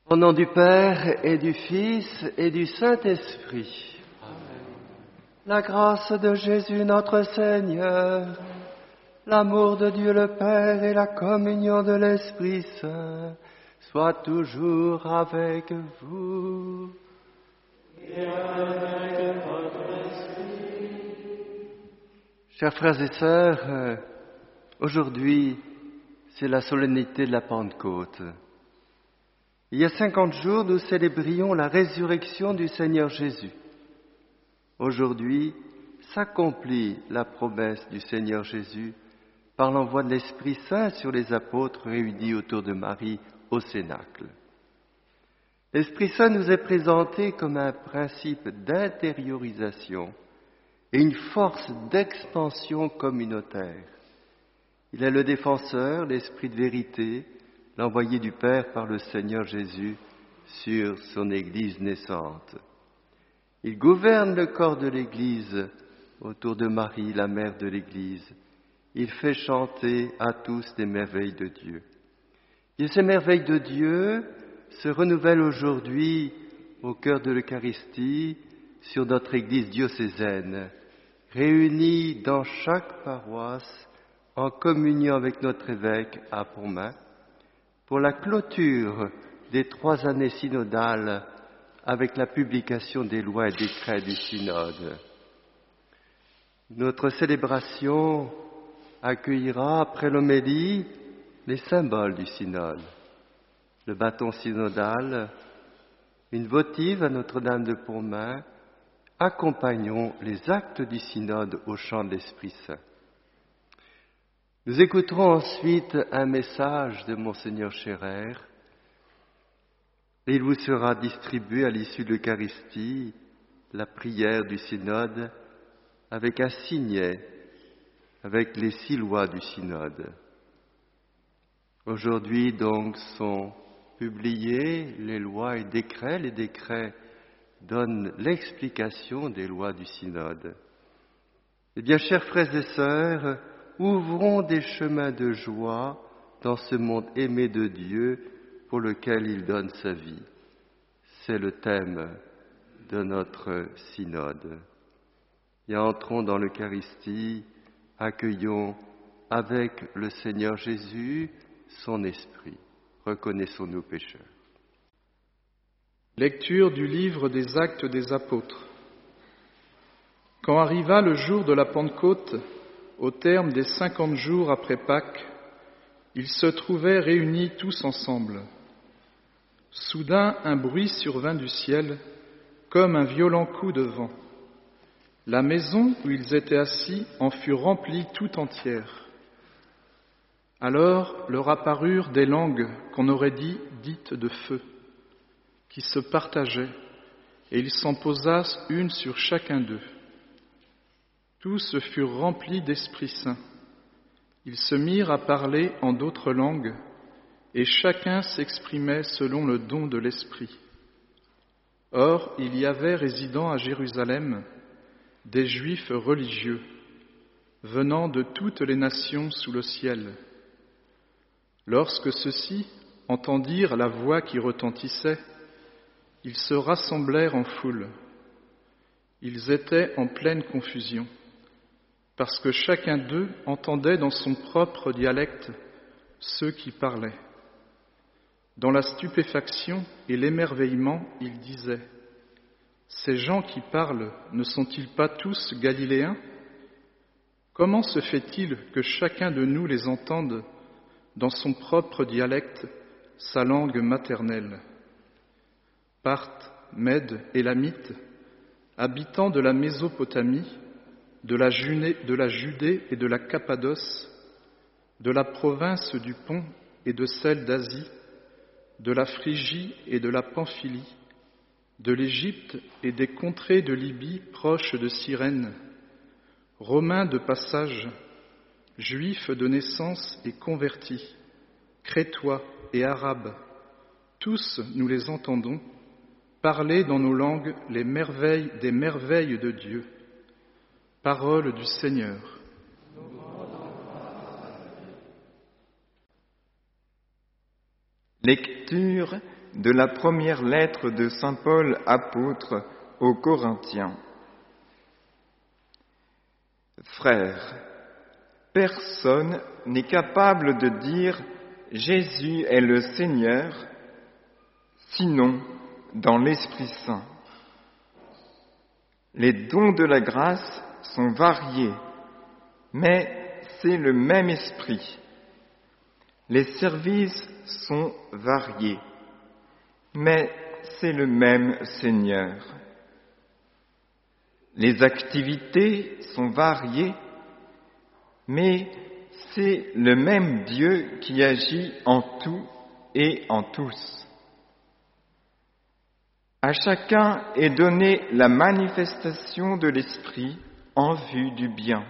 Au nom du Père et du Fils et du Saint-Esprit. Amen. La grâce de Jésus notre Seigneur, l'amour de Dieu le Père et la communion de l'Esprit Saint soient toujours avec vous. Et avec votre esprit. Chers frères et sœurs, aujourd'hui, c'est la solennité de la Pentecôte. Il y a 50 jours, nous célébrions la résurrection du Seigneur Jésus. Aujourd'hui, s'accomplit la promesse du Seigneur Jésus par l'envoi de l'Esprit Saint sur les apôtres réunis autour de Marie au Cénacle. L'Esprit Saint nous est présenté comme un principe d'intériorisation et une force d'expansion communautaire. Il est le défenseur, l'Esprit de vérité, l'envoyé du Père par le Seigneur Jésus sur son Église naissante. Il gouverne le corps de l'Église autour de Marie, la mère de l'Église. Il fait chanter à tous les merveilles de Dieu. Et ces merveilles de Dieu se renouvellent aujourd'hui au cœur de l'Eucharistie sur notre Église diocésaine, réunie dans chaque paroisse en communion avec notre évêque à Pontmain, pour la clôture des 3 années synodales avec la publication des lois et décrets du synode. Notre célébration accueillera, après l'homélie, les symboles du synode. Le bâton synodal, une votive à Notre-Dame de Pontmain. Accompagnons les actes du synode au chant de l'Esprit Saint. Nous écouterons ensuite un message de Monseigneur Scherer et il vous sera distribué à l'issue de l'Eucharistie, la prière du synode, avec un signet, avec les 6 lois du synode. Aujourd'hui donc sont publiés les lois et décrets. Les décrets donnent l'explication des lois du synode. Eh bien, chers frères et sœurs, ouvrons des chemins de joie dans ce monde aimé de Dieu pour lequel il donne sa vie. C'est le thème de notre synode. Et entrons dans l'Eucharistie, accueillons avec le Seigneur Jésus son esprit. Reconnaissons nos pécheurs. Lecture du livre des Actes des Apôtres. Quand arriva le jour de la Pentecôte, au terme des 50 jours après Pâques, ils se trouvaient réunis tous ensemble. Soudain, un bruit survint du ciel, comme un violent coup de vent. La maison où ils étaient assis en fut remplie tout entière. Alors leur apparurent des langues qu'on aurait dit dites de feu, qui se partageaient, et il s'en posa une sur chacun d'eux. Tous furent remplis d'Esprit Saint. Ils se mirent à parler en d'autres langues, et chacun s'exprimait selon le don de l'Esprit. Or, il y avait résidant à Jérusalem des Juifs religieux, venant de toutes les nations sous le ciel. Lorsque ceux-ci entendirent la voix qui retentissait, ils se rassemblèrent en foule. Ils étaient en pleine confusion, parce que chacun d'eux entendait dans son propre dialecte ceux qui parlaient. Dans la stupéfaction et l'émerveillement, ils disaient : « Ces gens qui parlent ne sont-ils pas tous galiléens ? Comment se fait-il que chacun de nous les entende dans son propre dialecte, sa langue maternelle ? Parthes, Mèdes, Élamites, habitants de la Mésopotamie, de la Judée et de la Cappadoce, de la province du Pont et de celle d'Asie, de la Phrygie et de la Pamphylie, de l'Égypte et des contrées de Libye proches de Cyrène, Romains de passage, Juifs de naissance et convertis, Crétois et Arabes, tous nous les entendons parler dans nos langues les merveilles des merveilles de Dieu. Parole du Seigneur. Lecture de la première lettre de saint Paul apôtre aux Corinthiens. Frères, personne n'est capable de dire « Jésus est le Seigneur » sinon dans l'Esprit Saint. Les dons de la grâce sont variés, mais c'est le même Esprit. Les services sont variés, mais c'est le même Seigneur. Les activités sont variées, mais c'est le même Dieu qui agit en tout et en tous. À chacun est donnée la manifestation de l'Esprit en vue du bien.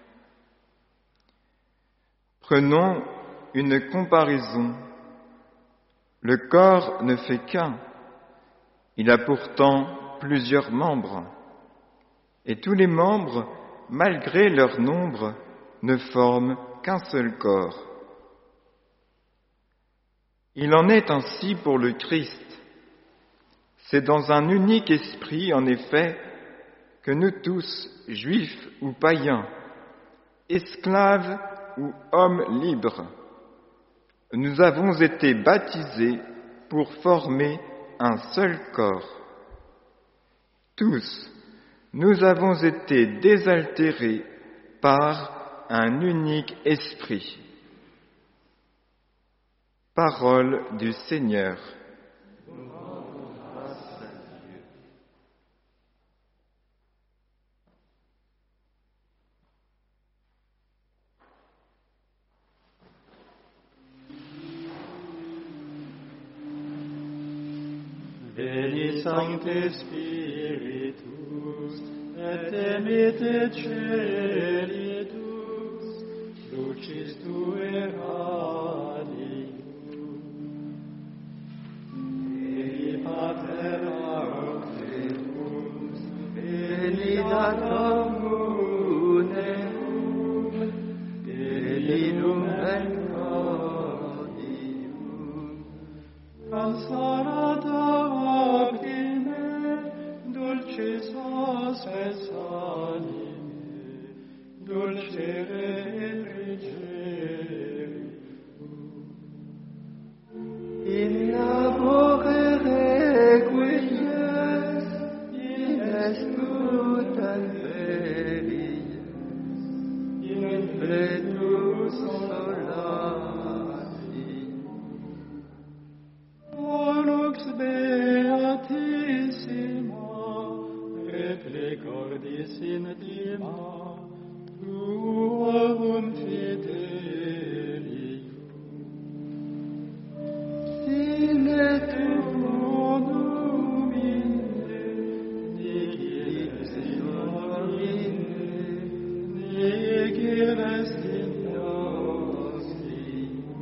Prenons une comparaison. Le corps ne fait qu'un. Il a pourtant plusieurs membres. Et tous les membres, malgré leur nombre, ne forment qu'un seul corps. Il en est ainsi pour le Christ. C'est dans un unique esprit, en effet, que nous tous, juifs ou païens, esclaves ou hommes libres, nous avons été baptisés pour former un seul corps. Tous, nous avons été désaltérés par un unique esprit. Parole du Seigneur. Veni Sancte Spiritus, et emite Celitus, lucis Tue radium. Veni Pater Auxilius, veni Dominum, veni Lumen Gaudium, consolata dulcis aspes anime, dulcere et refrigerium. In labore requies, in escutan felies, in vetus solati. Volux beatissima, replicordis intima, tuum fidelium. Sine tuum Domine, nihil est in nostri.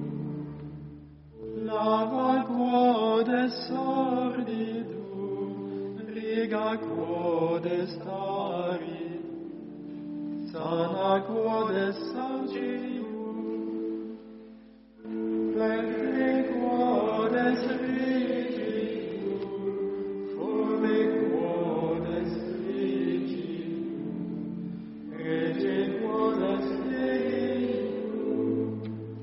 Lava quodes sordidum, riga quodes tarid, sana quodes saucium, plente quodes rigidum, fome quodes frigium, rege quodes Deum,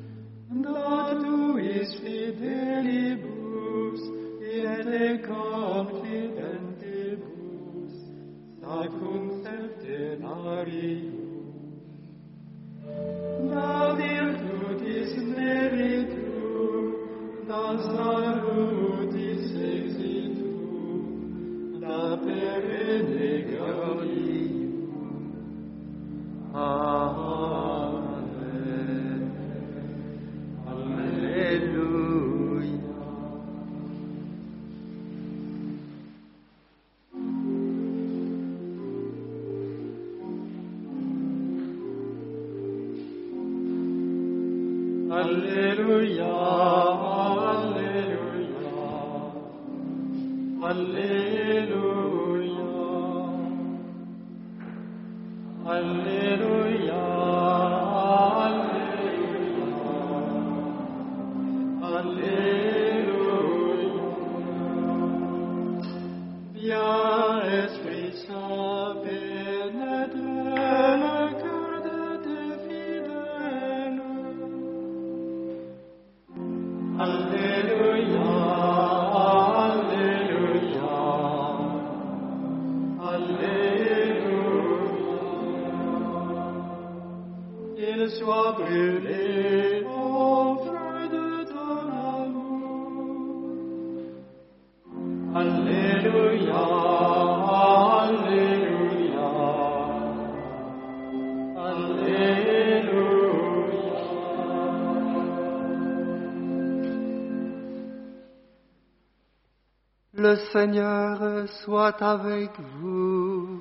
datuis fidelibus, et confidentibus, sacrum septenarium. Da virtutis meritum, da salutis exitum, da perenne gaudium. Amen. Alleluia. Alleluia, alleluia, alleluia, alleluia, alleluia, alleluia. Alléluia, Alléluia, Alléluia. Il soit brûlé au feu de ton amour. Alléluia, Alléluia, Alléluia. Le Seigneur soit avec vous.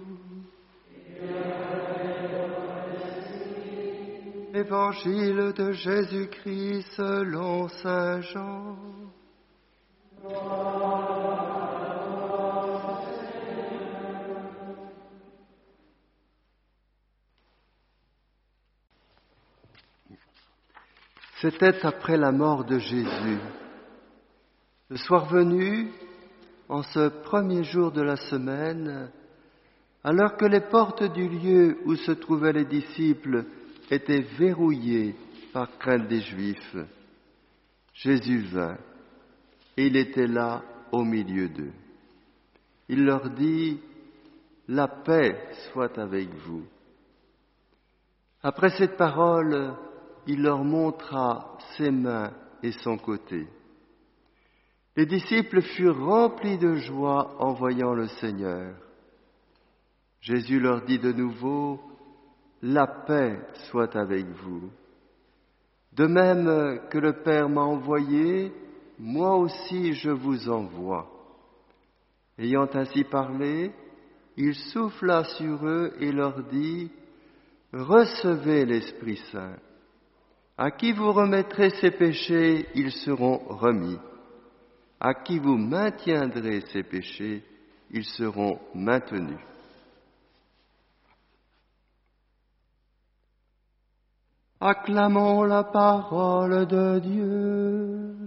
Évangile de Jésus-Christ selon saint Jean. C'était après la mort de Jésus. Le soir venu, en ce premier jour de la semaine, alors que les portes du lieu où se trouvaient les disciples étaient verrouillées par crainte des Juifs, Jésus vint et il était là au milieu d'eux. Il leur dit « La paix soit avec vous ». Après cette parole, il leur montra ses mains et son côté. Les disciples furent remplis de joie en voyant le Seigneur. Jésus leur dit de nouveau, « La paix soit avec vous. De même que le Père m'a envoyé, moi aussi je vous envoie. » Ayant ainsi parlé, il souffla sur eux et leur dit, « Recevez l'Esprit Saint. À qui vous remettrez ses péchés, ils seront remis. À qui vous maintiendrez ses péchés, ils seront maintenus. » Acclamons la parole de Dieu.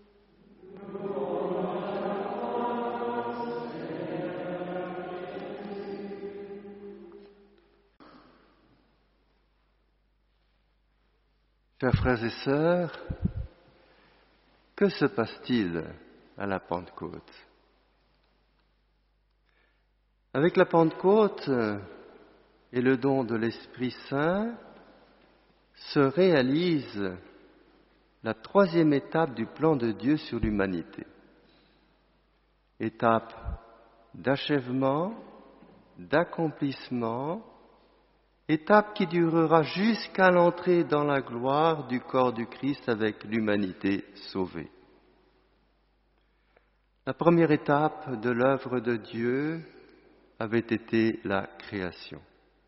Chers frères et sœurs, que se passe-t-il à la Pentecôte? Avec la Pentecôte et le don de l'Esprit Saint se réalise la troisième étape du plan de Dieu sur l'humanité. Étape d'achèvement, d'accomplissement, étape qui durera jusqu'à l'entrée dans la gloire du corps du Christ avec l'humanité sauvée. La première étape de l'œuvre de Dieu avait été la création.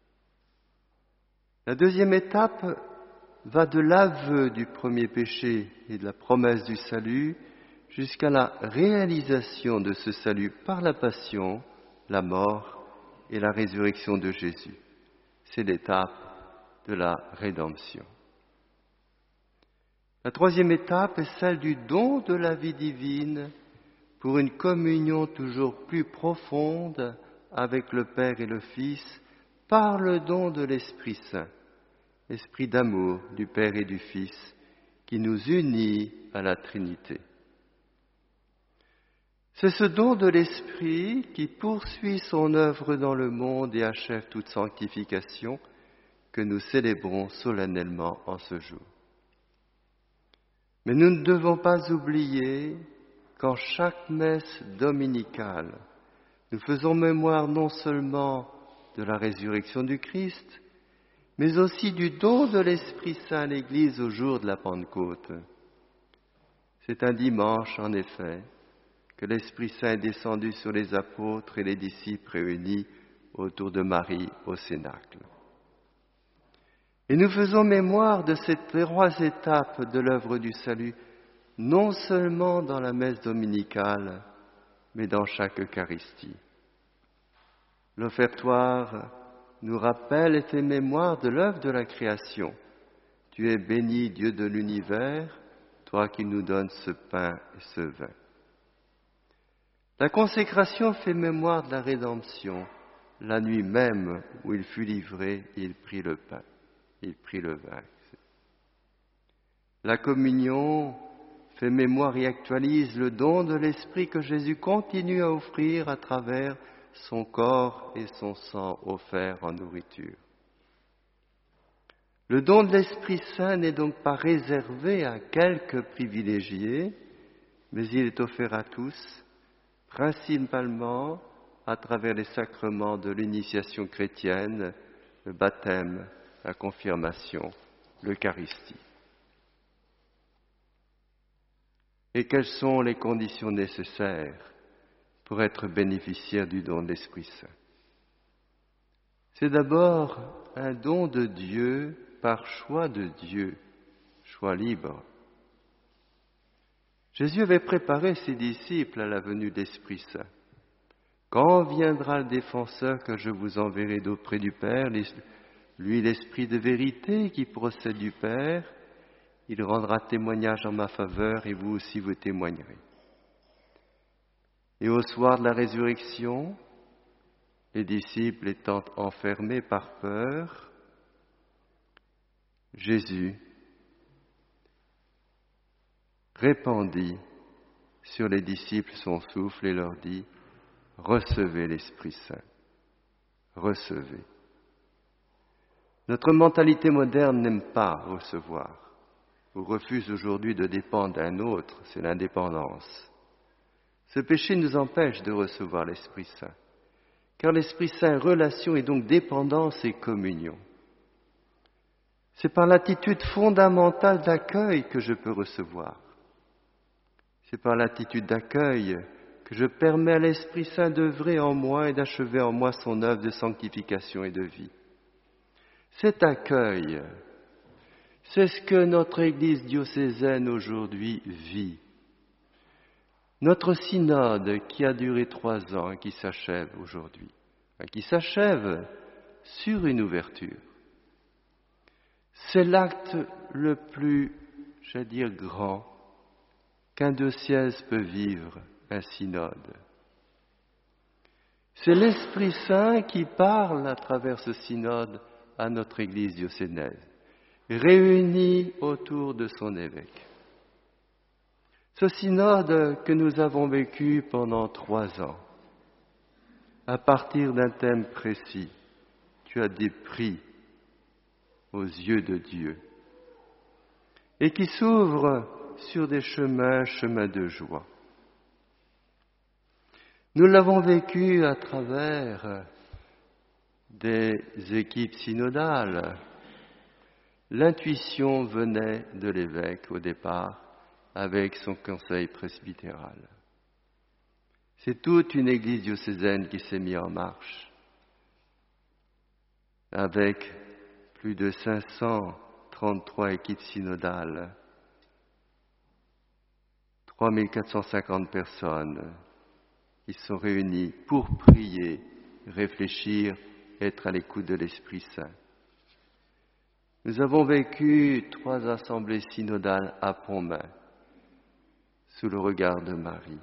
La deuxième étape va de l'aveu du premier péché et de la promesse du salut jusqu'à la réalisation de ce salut par la passion, la mort et la résurrection de Jésus. C'est l'étape de la rédemption. La troisième étape est celle du don de la vie divine pour une communion toujours plus profonde avec le Père et le Fils par le don de l'Esprit Saint, l'Esprit d'amour du Père et du Fils qui nous unit à la Trinité. C'est ce don de l'Esprit qui poursuit son œuvre dans le monde et achève toute sanctification que nous célébrons solennellement en ce jour. Mais nous ne devons pas oublier qu'en chaque messe dominicale, nous faisons mémoire non seulement de la résurrection du Christ, mais aussi du don de l'Esprit Saint à l'Église au jour de la Pentecôte. C'est un dimanche, en effet, que l'Esprit Saint est descendu sur les apôtres et les disciples réunis autour de Marie au Cénacle. Et nous faisons mémoire de ces trois étapes de l'œuvre du salut, non seulement dans la messe dominicale, mais dans chaque Eucharistie. L'offertoire nous rappelle et fait mémoire de l'œuvre de la création. Tu es béni, Dieu de l'univers, toi qui nous donnes ce pain et ce vin. La consécration fait mémoire de la rédemption, la nuit même où il fut livré, il prit le pain, il prit le vin. La communion fais mémoire et actualise le don de l'Esprit que Jésus continue à offrir à travers son corps et son sang offerts en nourriture. Le don de l'Esprit Saint n'est donc pas réservé à quelques privilégiés, mais il est offert à tous, principalement à travers les sacrements de l'initiation chrétienne, le baptême, la confirmation, l'Eucharistie. Et quelles sont les conditions nécessaires pour être bénéficiaire du don de l'Esprit Saint? C'est d'abord un don de Dieu par choix de Dieu, choix libre. Jésus avait préparé ses disciples à la venue de l'Esprit Saint. Quand viendra le défenseur que je vous enverrai d'auprès du Père, lui l'Esprit de vérité qui procède du Père, il rendra témoignage en ma faveur et vous aussi vous témoignerez. Et au soir de la résurrection, les disciples étant enfermés par peur, Jésus répandit sur les disciples son souffle et leur dit « Recevez l'Esprit Saint, recevez ». Notre mentalité moderne n'aime pas recevoir, ou refuse aujourd'hui de dépendre d'un autre, c'est l'indépendance. Ce péché nous empêche de recevoir l'Esprit Saint, car l'Esprit Saint est relation et donc dépendance et communion. C'est par l'attitude fondamentale d'accueil que je peux recevoir. C'est par l'attitude d'accueil que je permets à l'Esprit Saint d'œuvrer en moi et d'achever en moi son œuvre de sanctification et de vie. Cet accueil, c'est ce que notre Église diocésaine aujourd'hui vit. Notre synode qui a duré 3 ans et qui s'achève aujourd'hui, qui s'achève sur une ouverture, c'est l'acte le plus, grand qu'un diocèse peut vivre, un synode. C'est l'Esprit Saint qui parle à travers ce synode à notre Église diocésaine, réunie autour de son évêque. Ce synode que nous avons vécu pendant 3 ans, à partir d'un thème précis, tu as des prix aux yeux de Dieu, et qui s'ouvre sur des chemins de joie. Nous l'avons vécu à travers des équipes synodales. L'intuition venait de l'évêque au départ, avec son conseil presbytéral. C'est toute une église diocésaine qui s'est mise en marche, avec plus de 533 équipes synodales, 3450 personnes qui sont réunies pour prier, réfléchir, être à l'écoute de l'Esprit Saint. Nous avons vécu 3 assemblées synodales à Pontmain, sous le regard de Marie.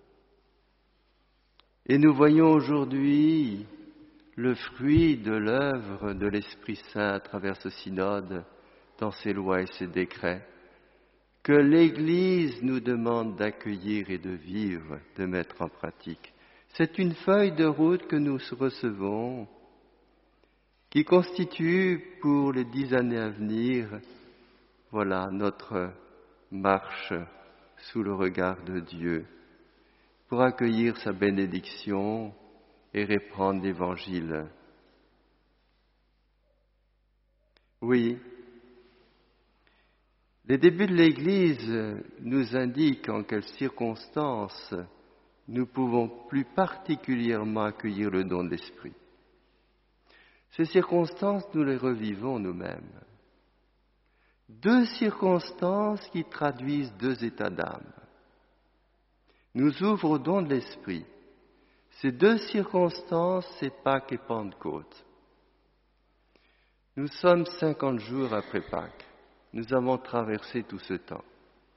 Et nous voyons aujourd'hui le fruit de l'œuvre de l'Esprit Saint à travers ce synode, dans ses lois et ses décrets, que l'Église nous demande d'accueillir et de vivre, de mettre en pratique. C'est une feuille de route que nous recevons, qui constitue pour les 10 années à venir, notre marche sous le regard de Dieu, pour accueillir sa bénédiction et répandre l'Évangile. Oui, les débuts de l'Église nous indiquent en quelles circonstances nous pouvons plus particulièrement accueillir le don de l'Esprit. Ces circonstances, nous les revivons nous-mêmes. 2 circonstances qui traduisent 2 états d'âme. Nous ouvrent au don de l'Esprit. Ces 2 circonstances, c'est Pâques et Pentecôte. Nous sommes 50 jours après Pâques. Nous avons traversé tout ce temps.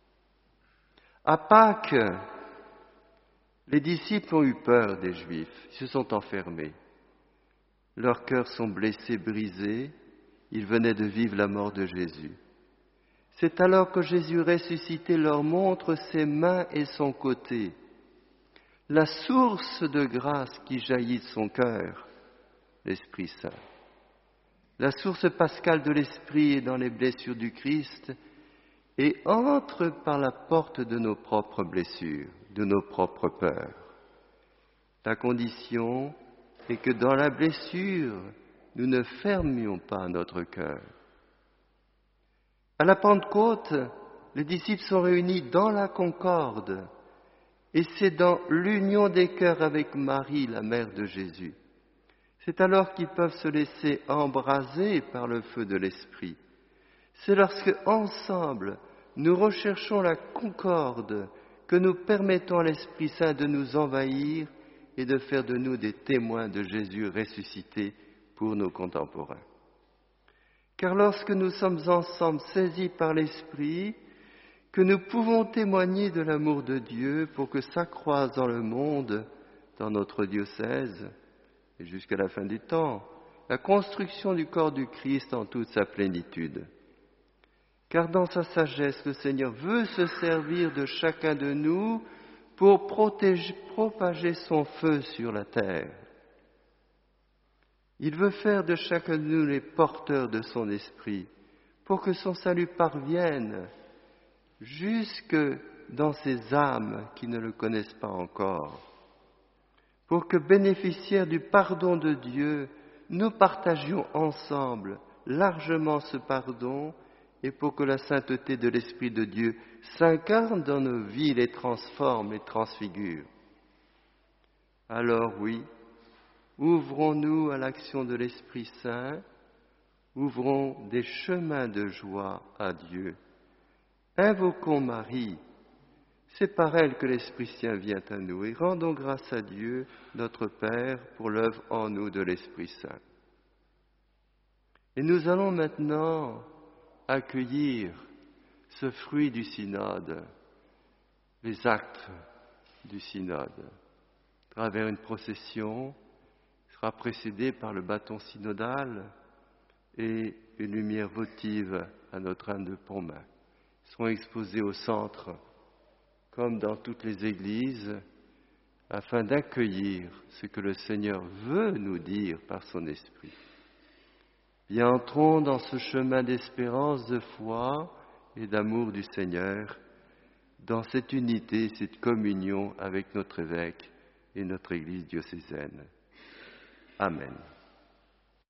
À Pâques, les disciples ont eu peur des Juifs. Ils se sont enfermés. Leurs cœurs sont blessés, brisés. Ils venaient de vivre la mort de Jésus. C'est alors que Jésus ressuscité leur montre ses mains et son côté, la source de grâce qui jaillit de son cœur, l'Esprit Saint. La source pascale de l'Esprit est dans les blessures du Christ et entre par la porte de nos propres blessures, de nos propres peurs. La condition est que dans la blessure, nous ne fermions pas notre cœur. À la Pentecôte, les disciples sont réunis dans la concorde et c'est dans l'union des cœurs avec Marie, la mère de Jésus. C'est alors qu'ils peuvent se laisser embraser par le feu de l'Esprit. C'est lorsque, ensemble, nous recherchons la concorde que nous permettons à l'Esprit Saint de nous envahir et de faire de nous des témoins de Jésus ressuscité pour nos contemporains. Car lorsque nous sommes ensemble saisis par l'Esprit, que nous pouvons témoigner de l'amour de Dieu pour que s'accroisse dans le monde, dans notre diocèse, et jusqu'à la fin du temps, la construction du corps du Christ en toute sa plénitude. Car dans sa sagesse, le Seigneur veut se servir de chacun de nous pour propager son feu sur la terre. Il veut faire de chacun de nous les porteurs de son esprit, pour que son salut parvienne jusque dans ces âmes qui ne le connaissent pas encore, pour que, bénéficiaires du pardon de Dieu, nous partagions ensemble largement ce pardon et pour que la sainteté de l'Esprit de Dieu s'incarne dans nos vies, les transforme et transfigure. Alors oui, ouvrons-nous à l'action de l'Esprit Saint, ouvrons des chemins de joie à Dieu. Invoquons Marie, c'est par elle que l'Esprit Saint vient à nous et rendons grâce à Dieu, notre Père, pour l'œuvre en nous de l'Esprit Saint. Et nous allons maintenant accueillir ce fruit du synode, les actes du synode, à travers une procession qui sera précédée par le bâton synodal et une lumière votive à Notre-Dame de Pontmain. Ils seront exposés au centre, comme dans toutes les églises, afin d'accueillir ce que le Seigneur veut nous dire par son Esprit. Et entrons dans ce chemin d'espérance, de foi et d'amour du Seigneur, dans cette unité, cette communion avec notre évêque et notre Église diocésaine. Amen.